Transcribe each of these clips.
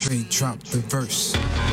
Straight drop the verse.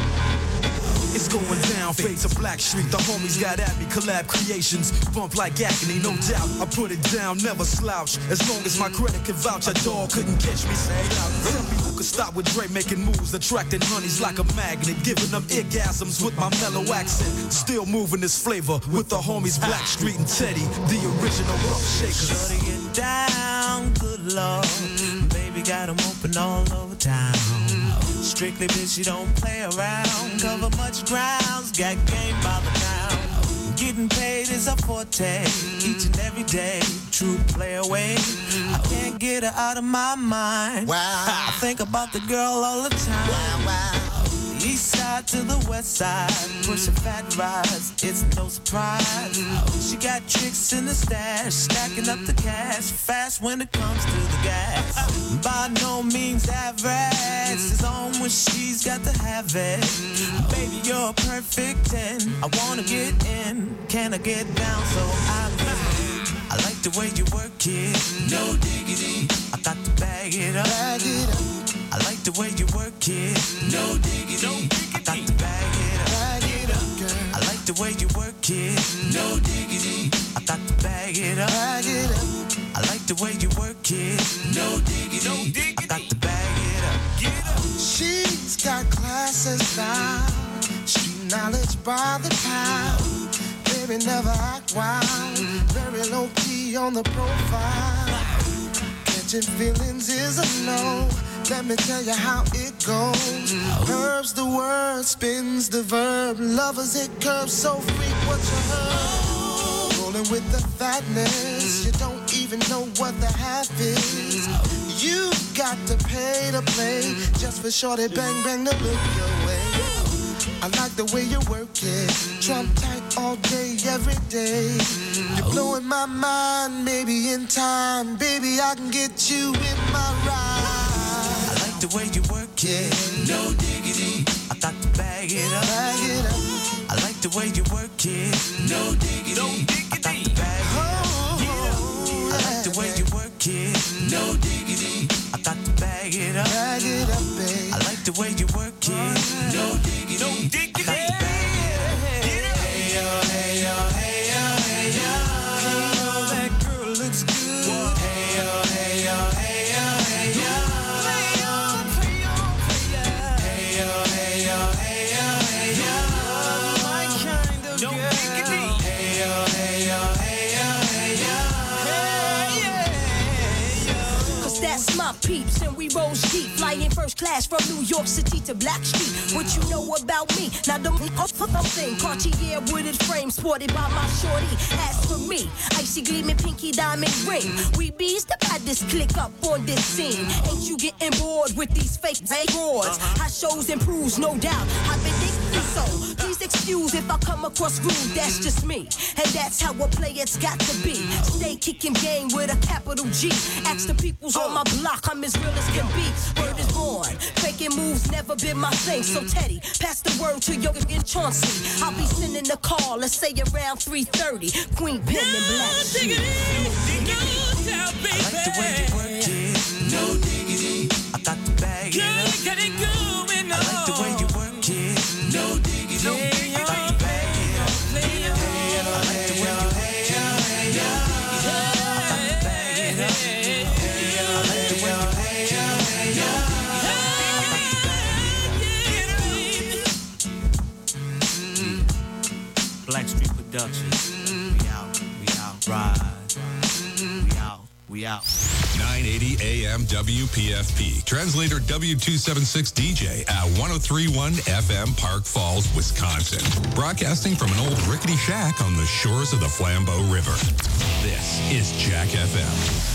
It's going down, fade to Black Street. The homies got at me, collab creations. Bump like agony, no doubt. I put it down, never slouch. As long as my credit can vouch, a dog couldn't catch me. Say out. Tell me who could stop with Dre making moves, attracting honeys like a magnet, giving them orgasms with my mellow accent. Still moving this flavor with the homies Black Street and Teddy, the original rough shakers. Shutting it down, good lord. Baby got them open all over town. Strictly bitch, you don't play around. Cover much grounds, got game by the pound. Getting paid is a forte, each and every day. True play away. I can't get her out of my mind. Wow. I think about the girl all the time. Wow. East side to the west side, pushing fat rides, it's no surprise. She got tricks in the stash, stacking up the cash, fast when it comes to the gas. By no means average, it's on when she's got to have it. Baby, you're a perfect 10, I wanna get in, can I get down so I can? I like the way you work it, no diggity, I got to bag it up. Bag it up. I like the way you work it, no diggity, I got to bag it up. Bag it up, girl. I like the way you work it, no diggity, I got to bag it up. Bag it up. I like the way you work it, no diggity, I got to bag it up. Get up. She's got class and style, street knowledge by the pound. Baby never act wild, very low key on the profile. Catching feelings is a no. Let me tell you how it goes. Curves the word, spins the verb. Lovers it curves so freak what you heard. Rolling with the fatness, you don't even know what the half is. You got to pay to play just for shorty bang bang to look your way. I like the way you work it, trump tight all day, every day. You're blowing my mind, maybe in time, baby I can get you in my ride. The way you work it, no diggity, I got to bag it up. Bag it up. I like the way you work it, no diggity, I got to bag it up. I like the way you work it, no diggity, I got to bag it up. Bag it up, babe. I like the way you work it, no diggity, I got to bag it up. Hey yo, hey yo, hey yo, hey yo, that girl looks good. Hey yo, hey yo, hey yo, hey yo. Peeps and we rose deep, flying first class from New York City to Black Street. What you know about me? Now don't thing. Cartier wooded frame sported by my shorty. As for me, icy gleaming pinky diamond ring. We bees the baddest click up on this scene. Ain't you getting bored with these fake roars? High shows improves, no doubt. I've been thinking so. Please excuse if I come across rude. That's just me, and that's how a player's got to be. Stay kicking game with a capital G. Ask the peoples on my block. I'm as real as can be. Word is born. Faking moves never been my thing. So Teddy, pass the word to your Chauncey. I'll be sending the call. Let's say around 3:30. Queen Pen and Black Sheep. I like the way you work it. No diggity. I got to bag it up. I like the way you work it. No diggity. I got to bag it up. I like the way you work it. I got to bag it up. Black Street Productions. We out, rise. We out. 980 AM WPFP. Translator W276 DJ at 1031 FM Park Falls, Wisconsin. Broadcasting from an old rickety shack on the shores of the Flambeau River. This is Jack FM.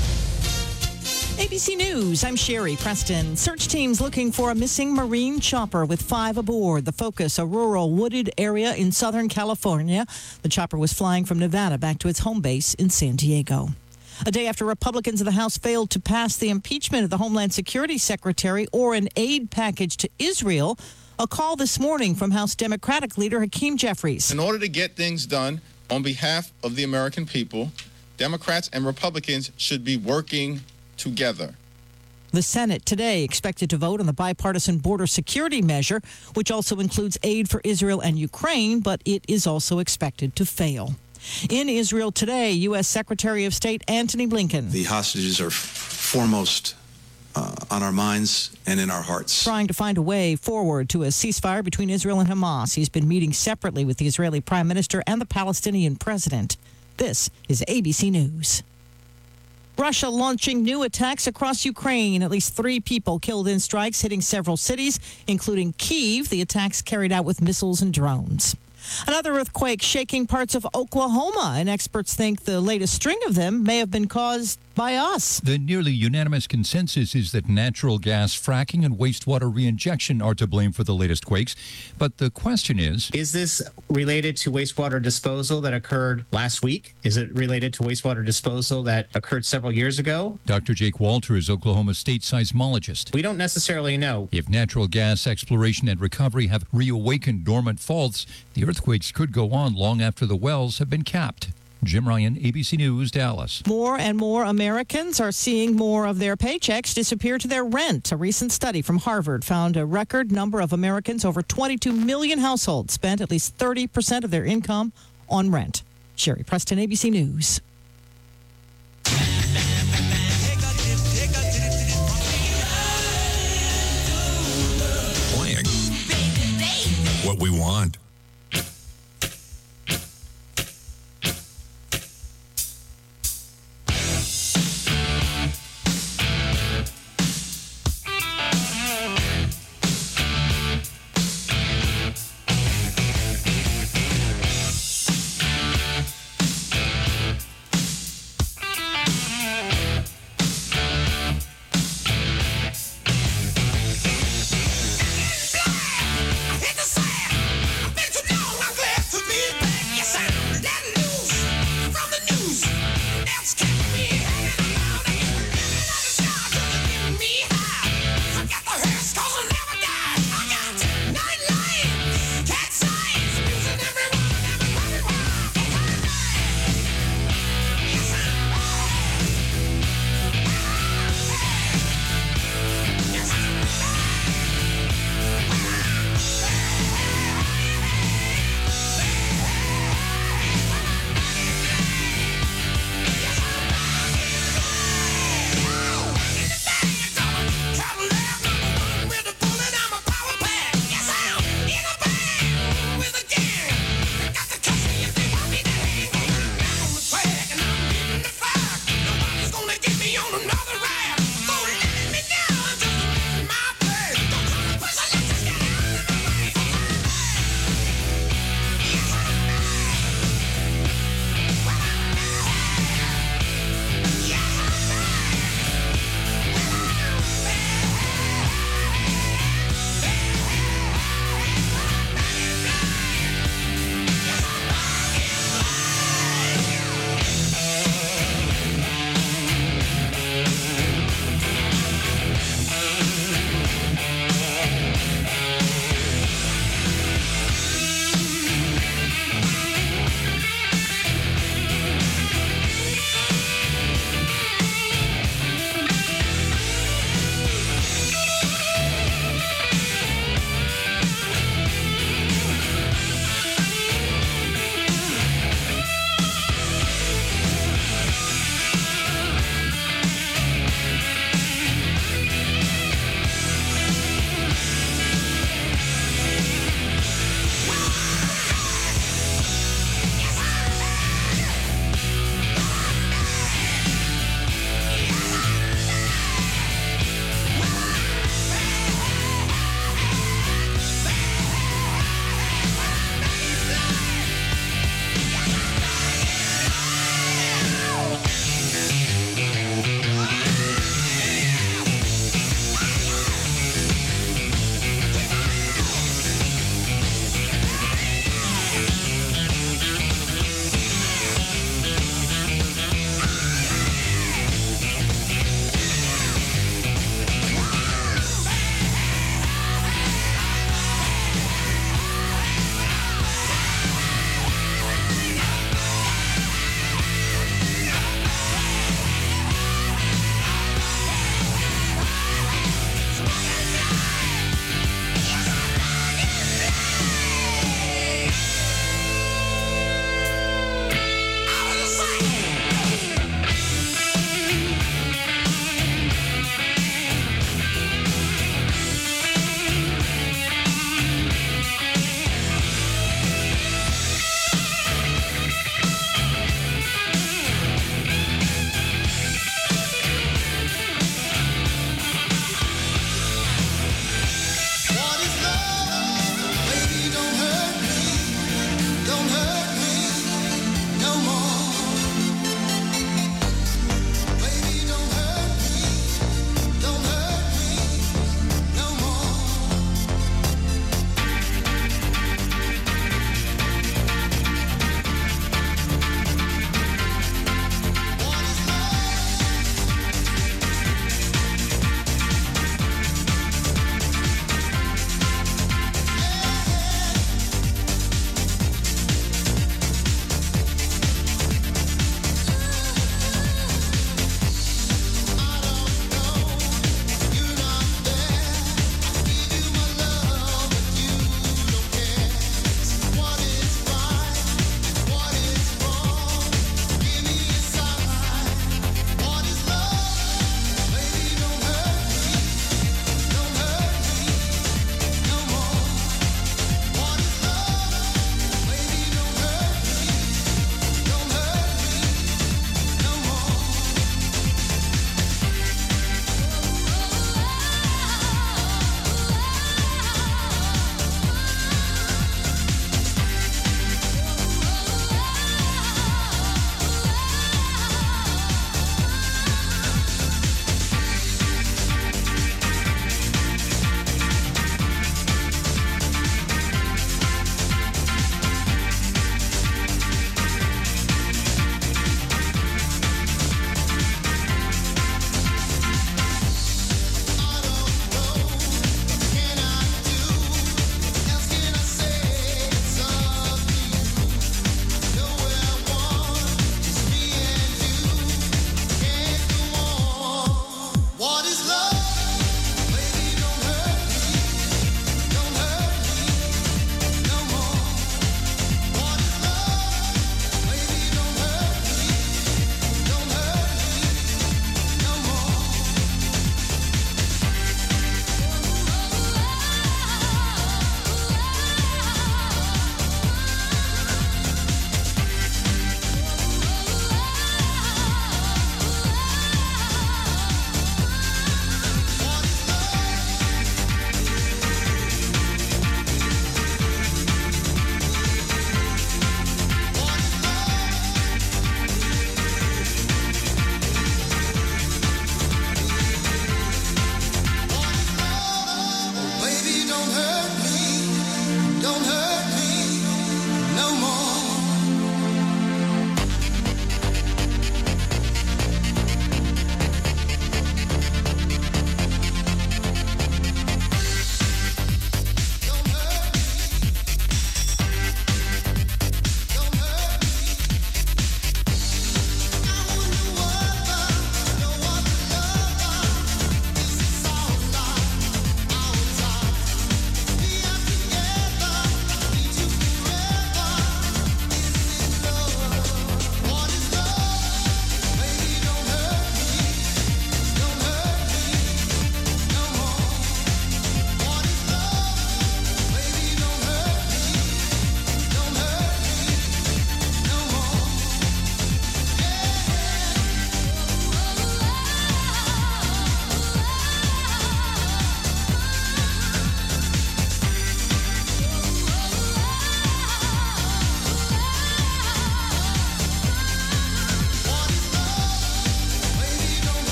ABC News, I'm Sherry Preston. Search teams looking for a missing Marine chopper with 5 aboard. The focus, a rural wooded area in Southern California. The chopper was flying from Nevada back to its home base in San Diego. A day after Republicans in the House failed to pass the impeachment of the Homeland Security Secretary or an aid package to Israel, a call this morning from House Democratic leader Hakeem Jeffries. In order to get things done on behalf of the American. American people, Democrats and Republicans should be working together. 980 AM WPFP. Translator W276 DJ at 1031 FM Park Falls, Wisconsin. Broadcasting from an old rickety shack on the shores of the Flambeau River. This is Jack FM. ABC News, I'm Sherry Preston. Search teams looking for a missing Marine chopper with 5 aboard. The focus, a rural wooded area in Southern California. The Republicans in the House failed to pass the impeachment of the Homeland Security Secretary or an aid package to Israel. A call this morning from House Democratic leader Hakeem Jeffries. In order to get things done on behalf of the American people, Democrats and Republicans should be working The Senate today expected to vote on the bipartisan border security measure, which also includes aid for Israel and Ukraine, but it is also expected to fail. In Israel today, U.S. Secretary of State Antony Blinken. The hostages are foremost on our minds and in our hearts. Trying to find a way forward to a ceasefire between Israel and Hamas. He's been meeting separately with the Israeli Prime Minister and the Palestinian President. This is ABC News. Russia launching new attacks across Ukraine. At least 3 people killed in strikes hitting several cities, including Kyiv. The attacks carried out with missiles and drones. Another earthquake shaking parts of Oklahoma, and experts think the latest string of them may have been caused by us. The nearly unanimous consensus is that natural gas fracking and wastewater reinjection are to blame for the latest quakes. But the question is this related to wastewater disposal that occurred last week? Is it related to wastewater disposal that occurred several years ago? Dr. Jake Walter is Oklahoma State seismologist. We don't necessarily know. If natural gas exploration and recovery have reawakened dormant faults, the earthquakes could go on long after the wells have been capped. Jim Ryan, ABC News, Dallas. More and more Americans are seeing more of their paychecks disappear to their rent. A recent study from Harvard found a record number of Americans, over 22 million households, spent at least 30% of their income on rent. Sherry Preston, ABC News. Playing what we want. Hit the sand.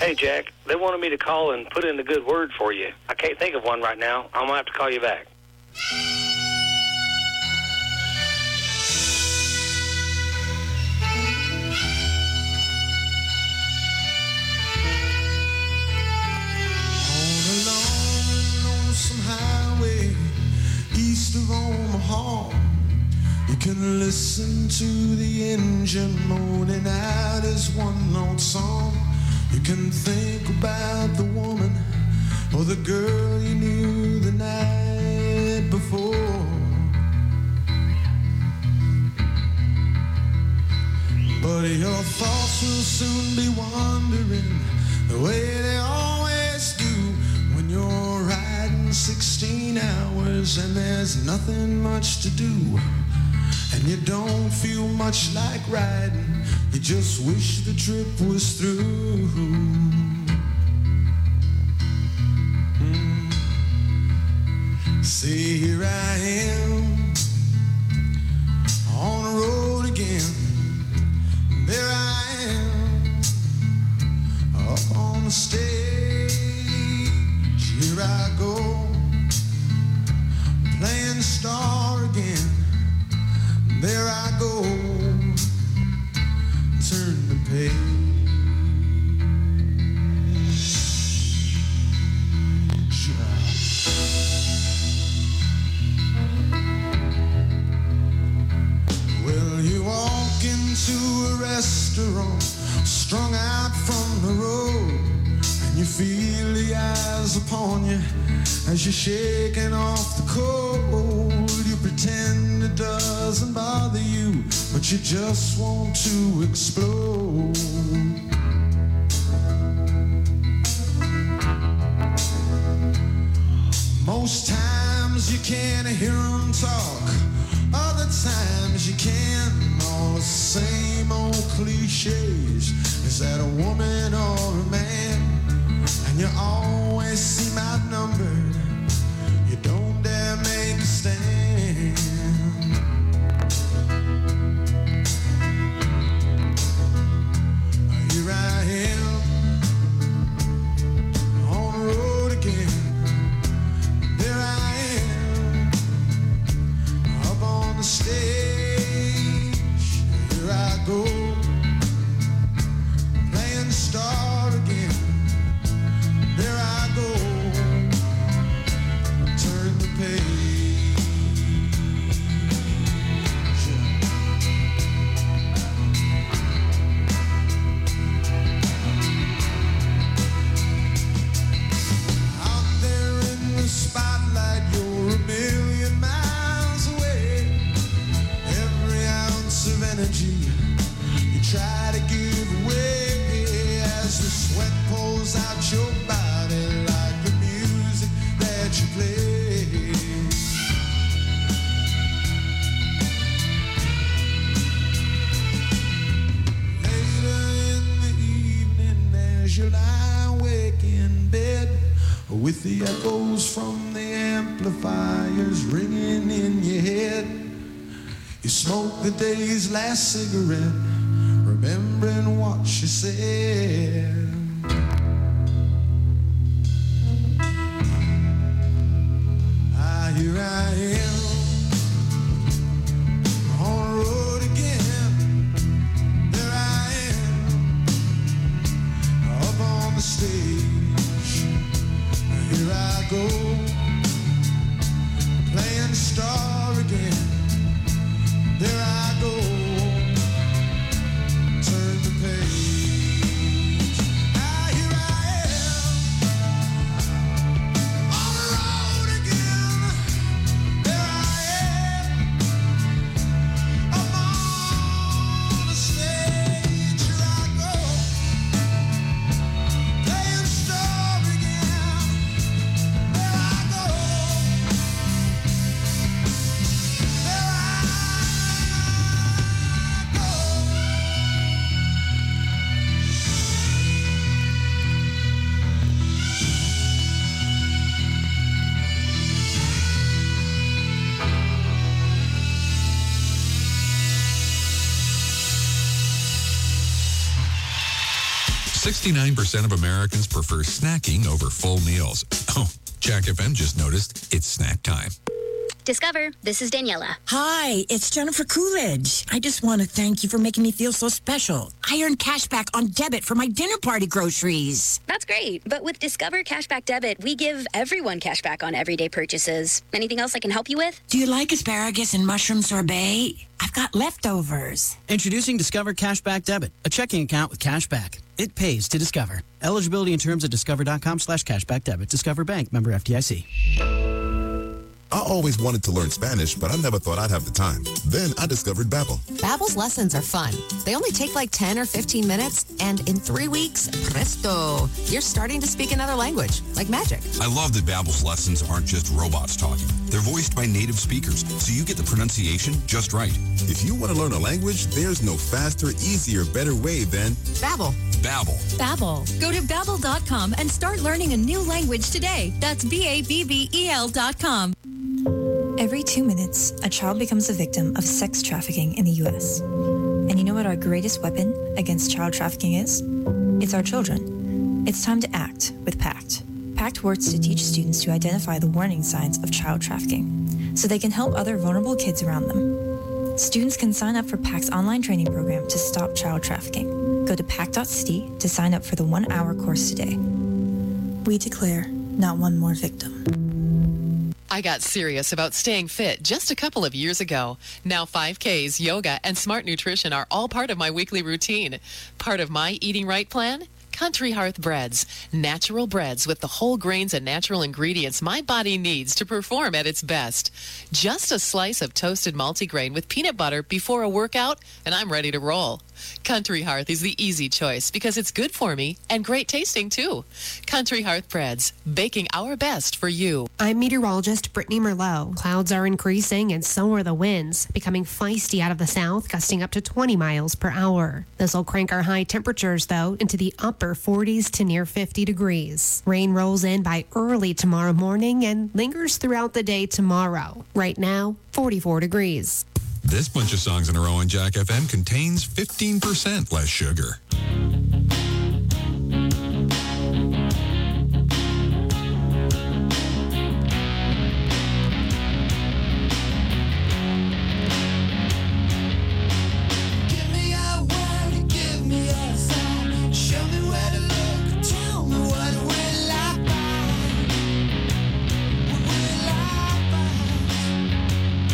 Hey, Jack, they wanted me to call and put in a good word for you. I can't think of one right now. I'm going to have to call you back. Highway east of Omaha, you can listen to the engine moaning out his one-note song. You can think about the woman or the girl you knew the night before. But your thoughts will soon be wandering the way they always do when you're riding 16 hours and there's nothing much to do, and you don't feel much like riding. You just wish the trip was through. See, here I am on the road again. There I am up on the stage. Here I go, playing the star again. There I go, turn the page. Well, you walk into a restaurant, strung out from the road, and you feel the eyes upon you as you're shaking off the cold. You pretend it doesn't bother you, but you just want to explode. Most times you can't hear them talk, other times you can. All the same old cliches. Is that a woman or a man? And you always seem outnumbered. You don't dare make a stand. Here I am on the road again. There I am up on the stage. Here I go, playing the star again. There I go, turn the page. Out there in the spotlight, you're a million miles away. Every ounce of energy you try to give away as the sweat pulls out your body like the music that you play. Later in the evening as you lie awake in bed with the echoes from the amplifiers ringing in your head, you smoke the day's last cigarette, remembering what she said. Here I am on the road again. There I am up on the stage. Here I go, playing the star again. There I go, turn the page. Here I am on the road again. There I am up on the stage. Here I go, playing the star again. There I go. 69% of Americans prefer snacking over full meals. Oh, Jack FM just noticed it's snack time. Discover, this is Daniela. Hi, it's Jennifer Coolidge. I just want to thank you for making me feel so special. I earned cash back on debit for my dinner party groceries. That's great, but with Discover Cashback Debit, we give everyone cash back on everyday purchases. Anything else I can help you with? Do you like asparagus and mushroom sorbet? I've got leftovers. Introducing Discover Cashback Debit, a checking account with cash back. It pays to Discover. Eligibility and terms at discover.com/cashback debit. Discover Bank, member FDIC. I always wanted to learn Spanish, but I never thought I'd have the time. Then I discovered Babbel. Babbel's lessons are fun. They only take like 10 or 15 minutes, and in 3 weeks, presto, you're starting to speak another language, like magic. I love that Babbel's lessons aren't just robots talking. They're voiced by native speakers, so you get the pronunciation just right. If you want to learn a language, there's no faster, easier, better way than Babbel. Babbel. Babbel. Go to Babbel.com and start learning a new language today. That's BABBEL.com. Every 2 minutes, a child becomes a victim of sex trafficking in the U.S. And you know what our greatest weapon against child trafficking is? It's our children. It's time to act with PACT. PACT works to teach students to identify the warning signs of child trafficking so they can help other vulnerable kids around them. Students can sign up for PACT's online training program to stop child trafficking. Go to pact.city to sign up for the 1-hour course today. We declare not one more victim. I got serious about staying fit just a couple of years ago. Now 5Ks, yoga, and smart nutrition are all part of my weekly routine. Part of my eating right plan? Country Hearth Breads. Natural breads with the whole grains and natural ingredients my body needs to perform at its best. Just a slice of toasted multigrain with peanut butter before a workout, and I'm ready to roll. Country Hearth is the easy choice because it's good for me and great tasting too. Country Hearth Breads, baking our best for you. I'm meteorologist Brittany Merlot. Clouds are increasing and so are the winds, becoming feisty out of the south, gusting up to 20 miles per hour. This will crank our high temperatures, though, into the upper 40s to near 50 degrees. Rain rolls in by early tomorrow morning and lingers throughout the day tomorrow. Right now, 44 degrees. This bunch of songs in a row on Jack FM contains 15% less sugar.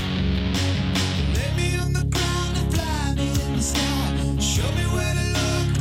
Show me where to look.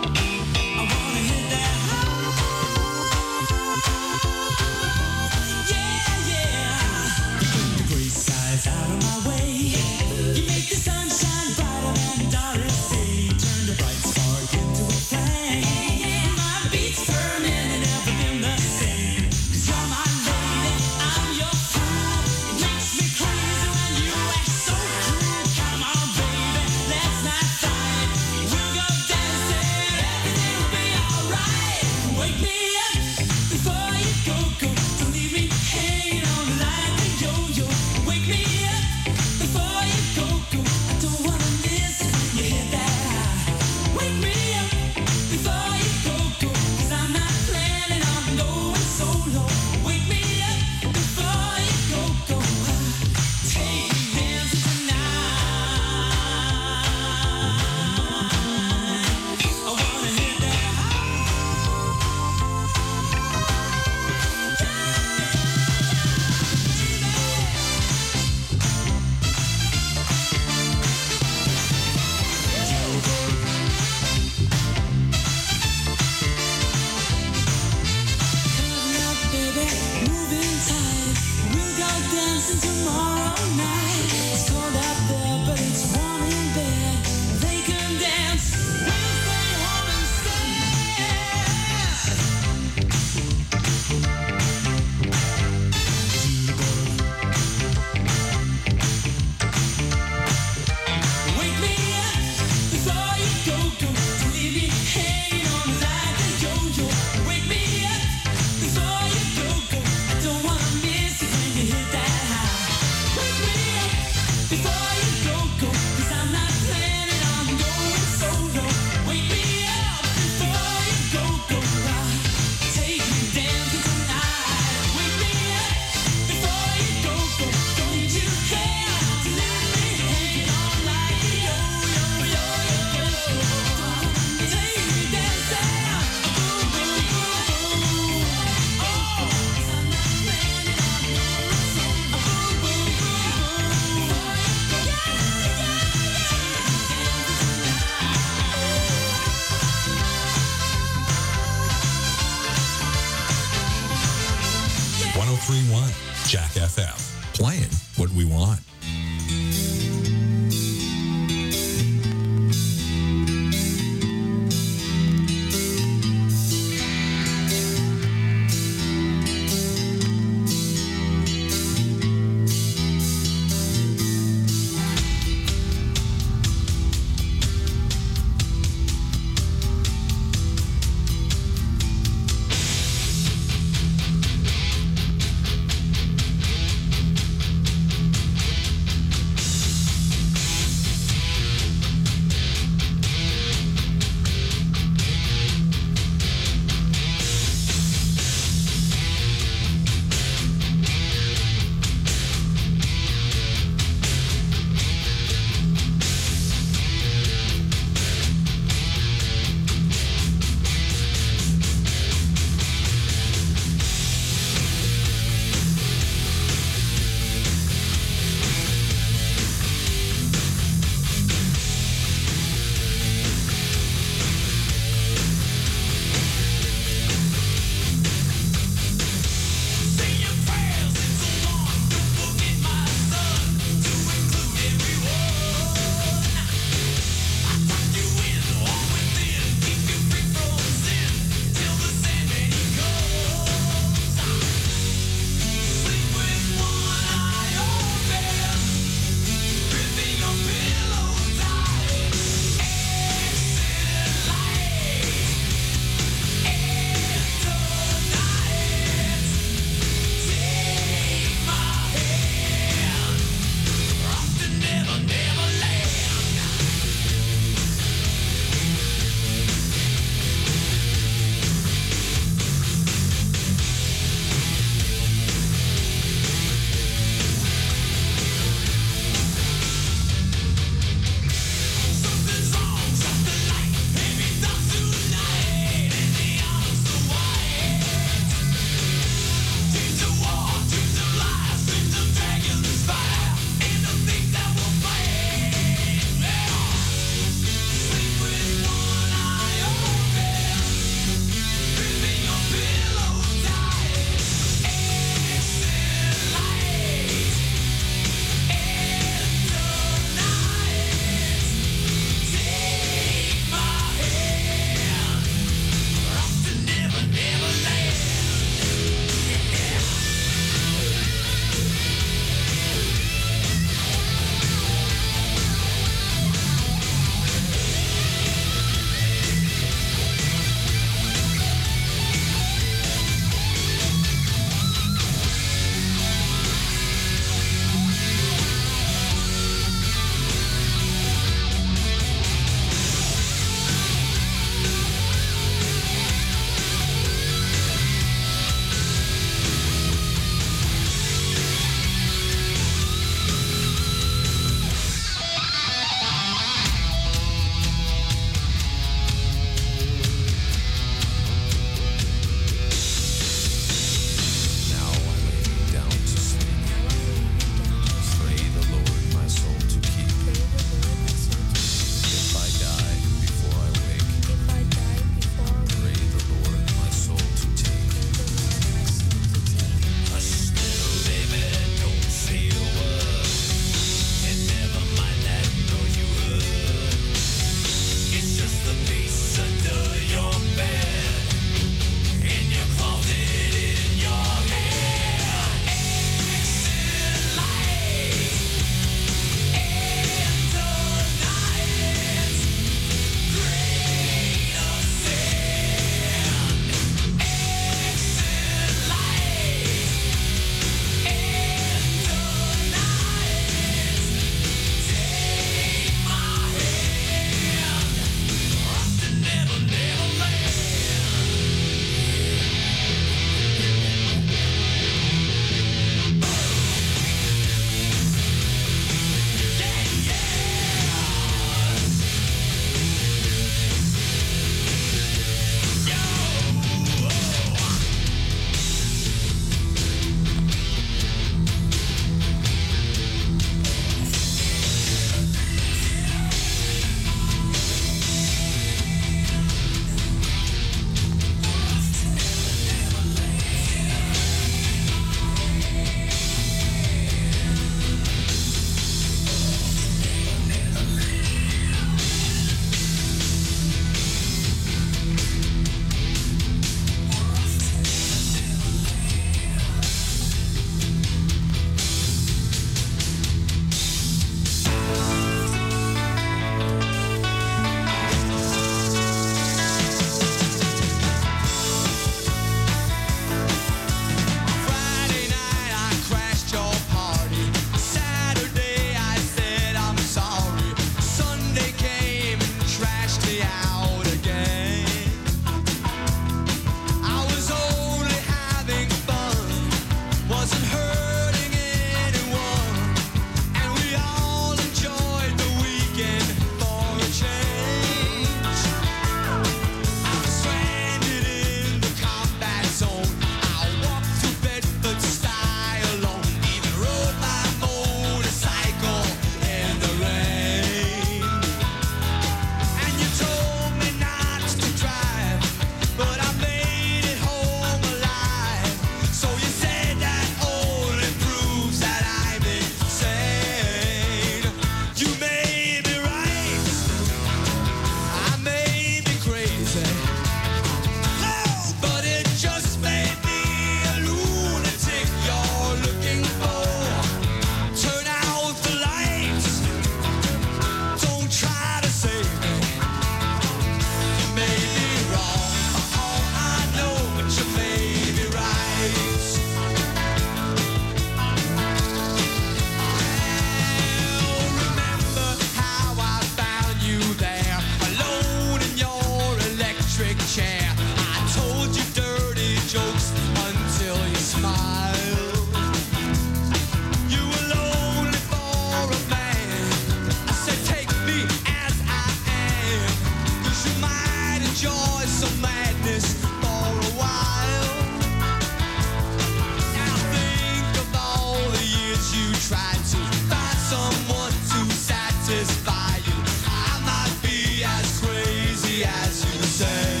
satisfy you. I might be as crazy as you say.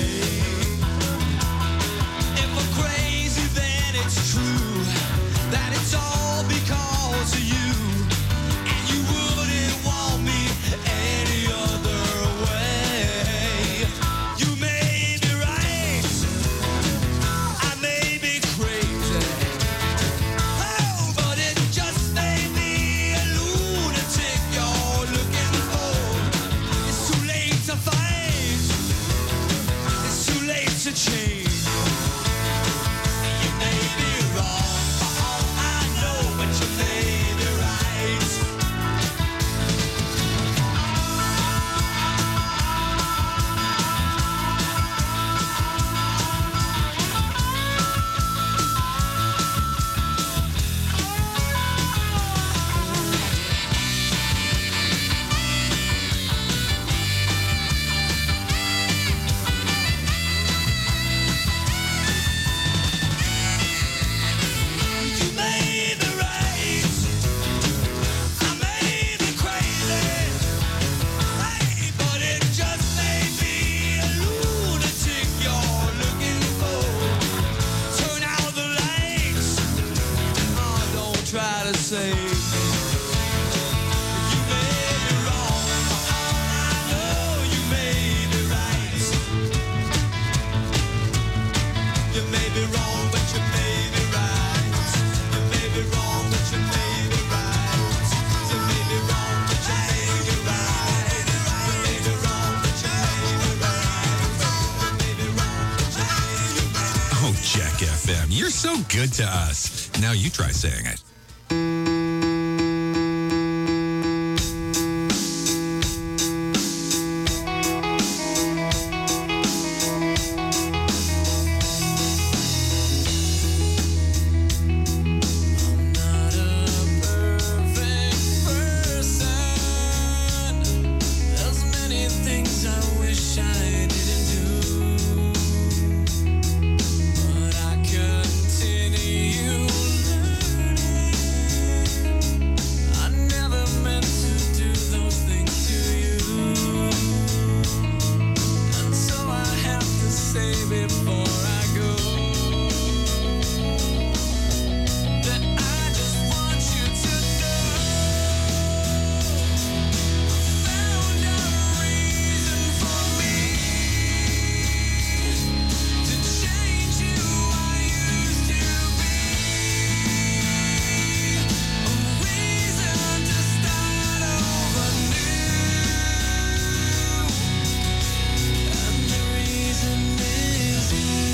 If I'm crazy, then it's true that it's all because of you, and you wouldn't want me any other way. You may be right, I may be crazy, oh, but it just may be a lunatic you're looking for. It's too late to fight, it's too late to change. You may be wrong for all I know, but you may be right. You may be right, I may be crazy, hey, but it just may be a lunatic you're looking for. Turn out the lights, oh, don't try to save me. You may be wrong, for all I know, you may be right. You may be wrong, but you may be right. You may be wrong, but you may be right. You may be wrong, but you may be right. You may be wrong, but you may be right. You may be wrong, but you may be right. Oh, Jack FM, you're so good to us. Now you try saying it. There's many things I wish I didn't do, but I continue learning. I never meant to do those things to you, and so I have to say before I go that I just want you to know found a reason for me to change who I used to be, a reason to start over new, and the reason is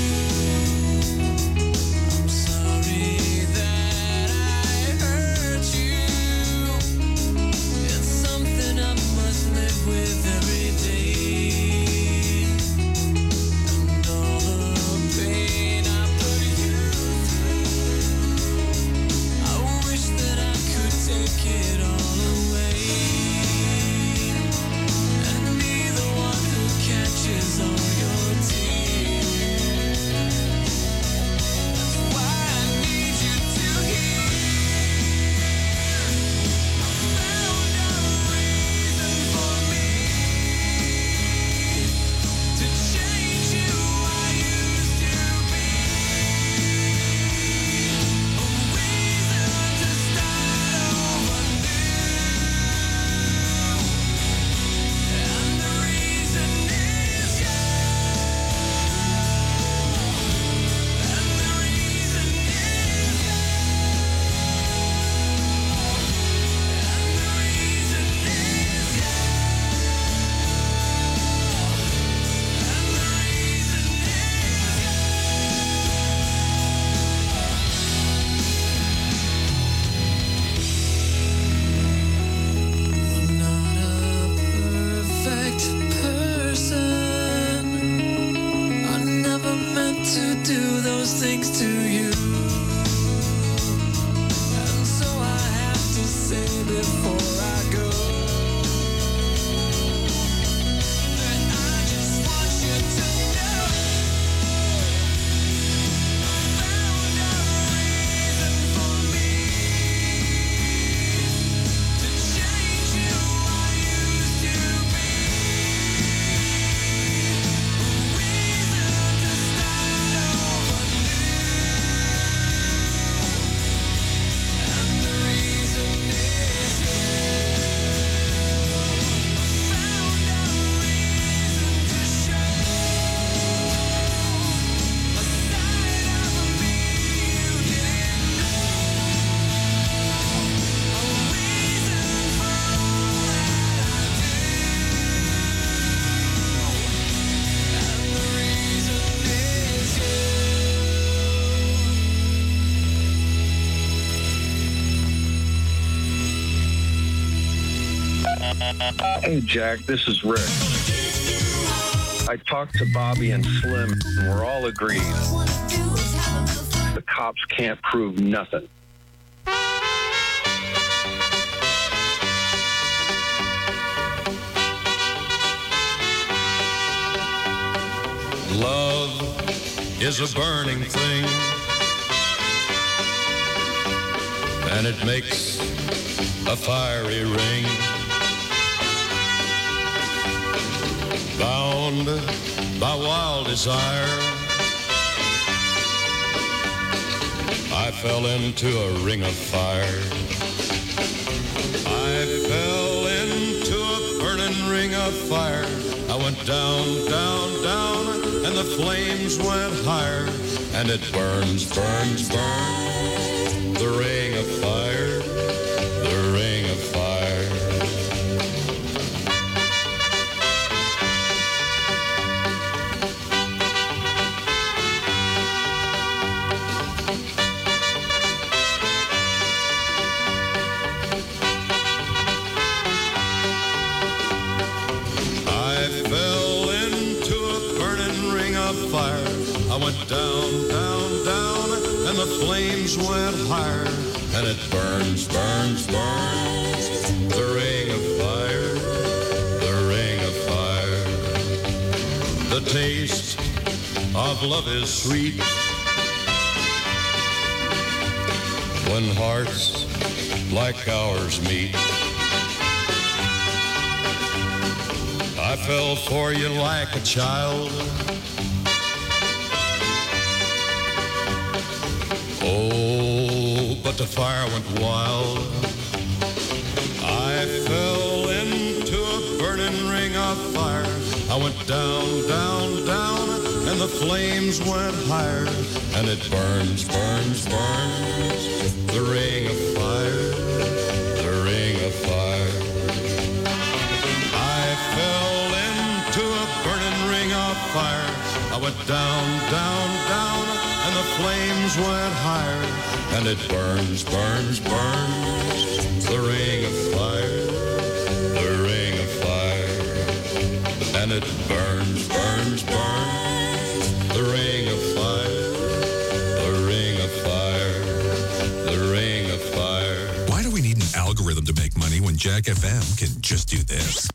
you. I'm sorry that I hurt you. It's something I must live with every day, and all the pain I put you through, I wish that I could take it all away, and be the one who catches all your tears. That's why I need you to hear. Found a reason for me to change who I used to be, a reason to start over new, and the reason is you, and the reason is you, and the reason is you, and the reason is you. I'm not a perfect person. I never meant to do those things to you, and so I have to say before I go that I just want you to know found a reason for me to change who I Hey, Jack, this is Rick. I talked to Bobby and Slim, and we're all agreed. The cops can't prove nothing. Love is a burning thing, and it makes a fiery ring. Bound by wild desire, I fell into a ring of fire. I fell into a burning ring of fire. I went down, down, down, and the flames went higher. And it burns, burns, burns, the ring of fire, the ring of fire. I went down, down, down, and the flames went higher. And it burns, burns, burns, the ring of fire, the ring of fire. The taste of love is sweet when hearts like ours meet. I fell for you like a child. Oh, but the fire went wild. I fell into a burning ring of fire. I went down, down, down, and the flames went higher. And it burns, burns, burns, the ring of fire, the ring of fire. I fell into a burning ring of fire. I went down, down, down, and the flames went higher. And it burns, burns, burns, the ring of fire, the ring of fire. And it burns, burns, burns, the ring of fire, the ring of fire, the ring of fire. Why do we need an algorithm to make money when Jack FM can just do this?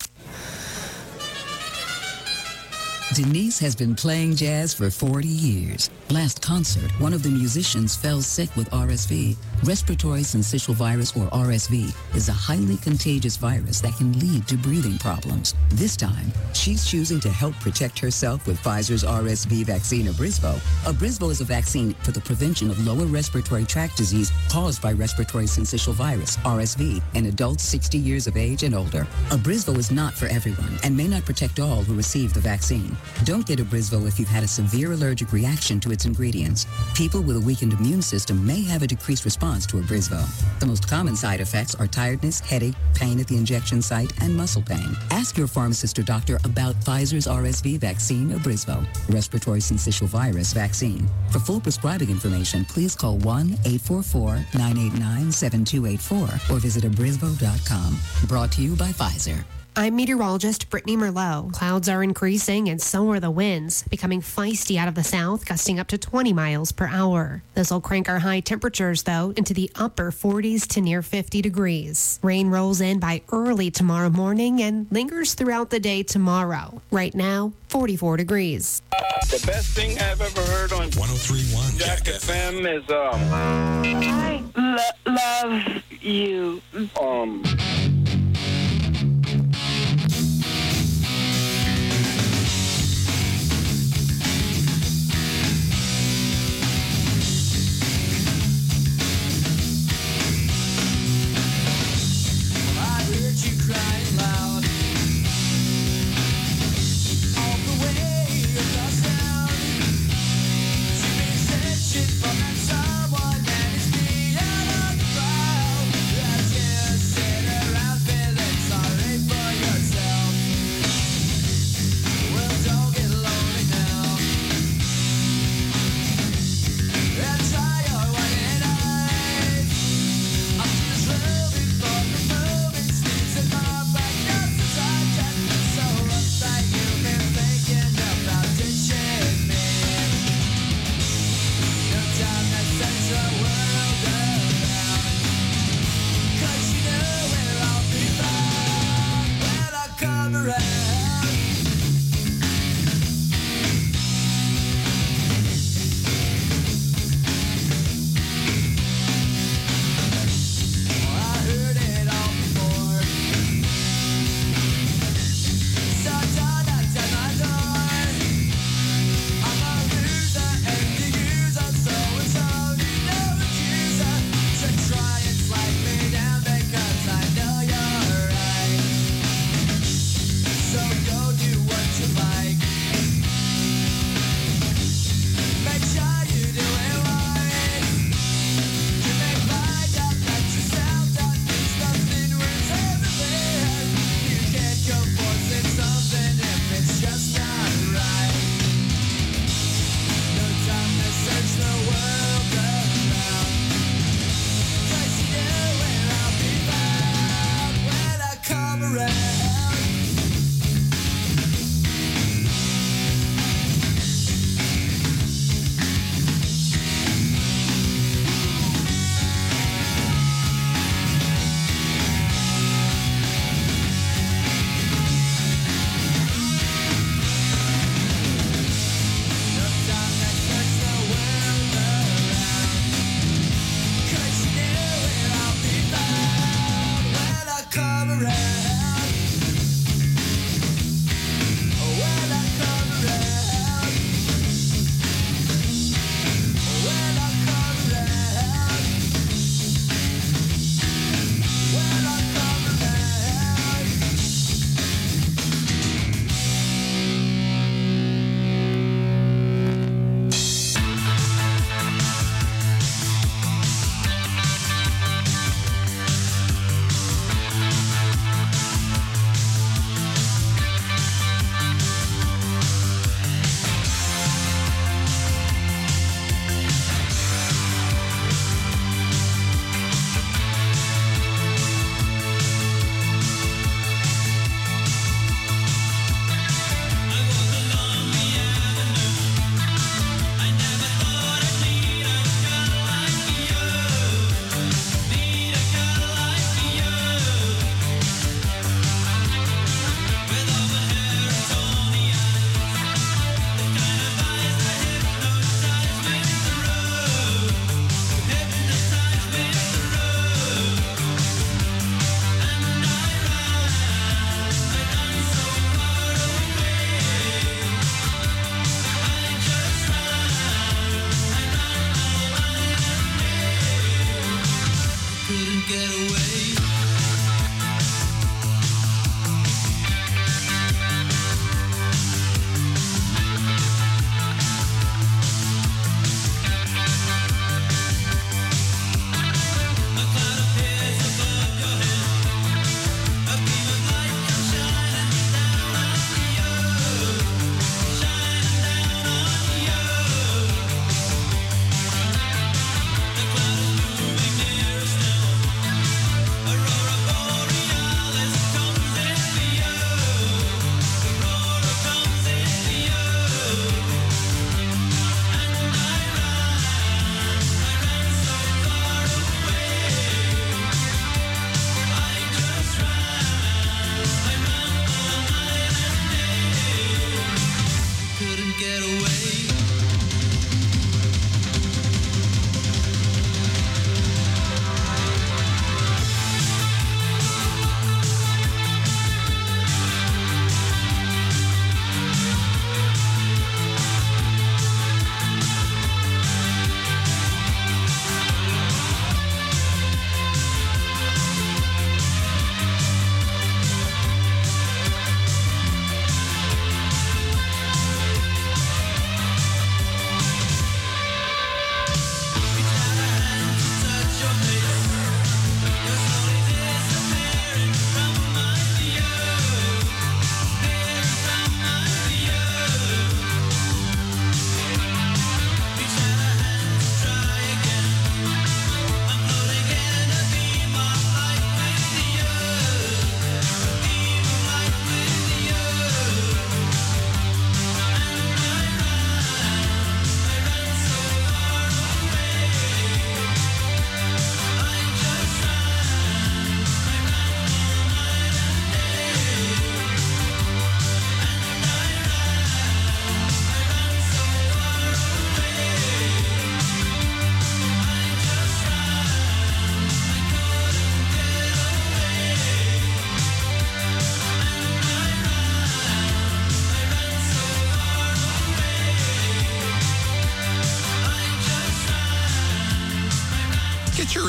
Denise has been playing jazz for 40 years. Last concert, one of the musicians fell sick with RSV. Respiratory syncytial virus, or RSV, is a highly contagious virus that can lead to breathing problems. This time, she's choosing to help protect herself with Pfizer's RSV vaccine, Abrysvo. Abrysvo is a vaccine for the prevention of lower respiratory tract disease caused by respiratory syncytial virus, RSV, in adults 60 years of age and older. Abrysvo is not for everyone and may not protect all who receive the vaccine. Don't get Abrysvo if you've had a severe allergic reaction to its ingredients. People with a weakened immune system may have a decreased response to Abrysvo. The most common side effects are tiredness, headache, pain at the injection site, and muscle pain. Ask your pharmacist or doctor about Pfizer's RSV vaccine, Abrysvo, respiratory syncytial virus vaccine. For full prescribing information, please call 1-844-989-7284 or visit abrysvo.com. Brought to you by Pfizer. I'm meteorologist Brittany Merlot. Clouds are increasing and so are the winds, becoming feisty out of the south, gusting up to 20 miles per hour. This will crank our high temperatures, though, into the upper 40s to near 50 degrees. Rain rolls in by early tomorrow morning and lingers throughout the day tomorrow. Right now, 44 degrees. The best thing I've ever heard on 103.1 Jack FM is, I love you. Someone that is beyond the crowd. I just sit around.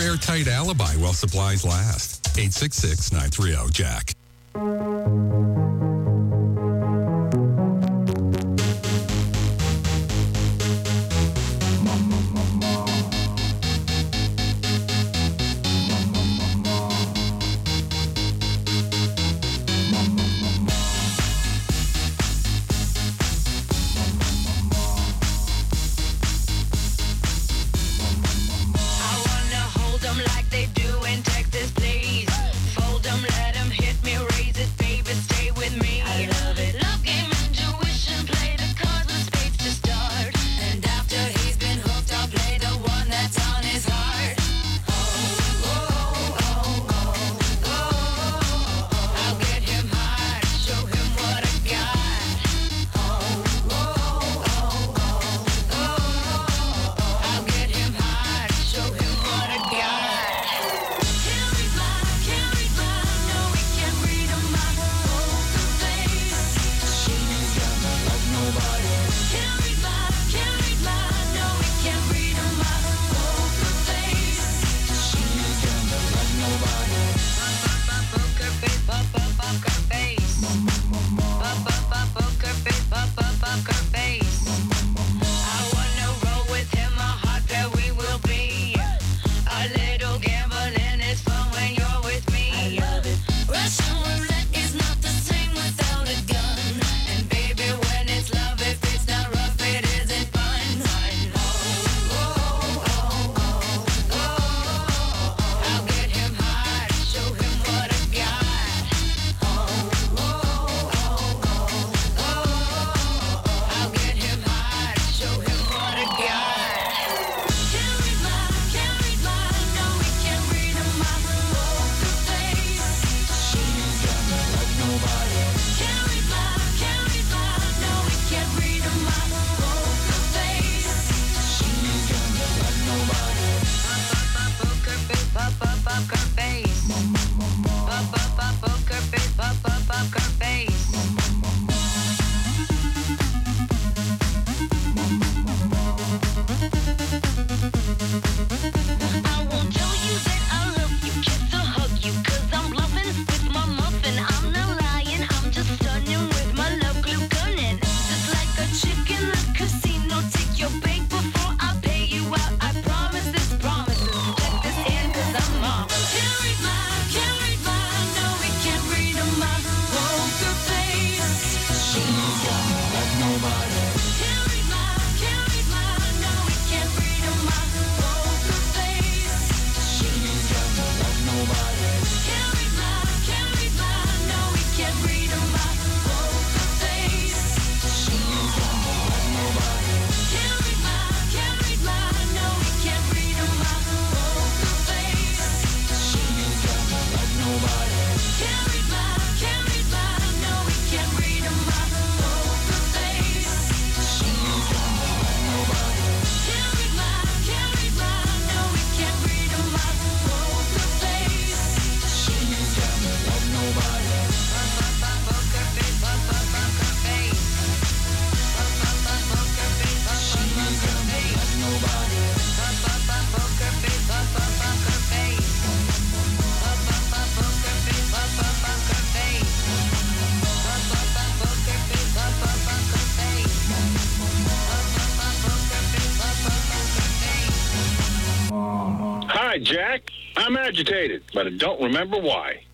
airtight alibi while supplies last. 866-930-JACK. Hi, Jack. I'm agitated, but I don't remember why.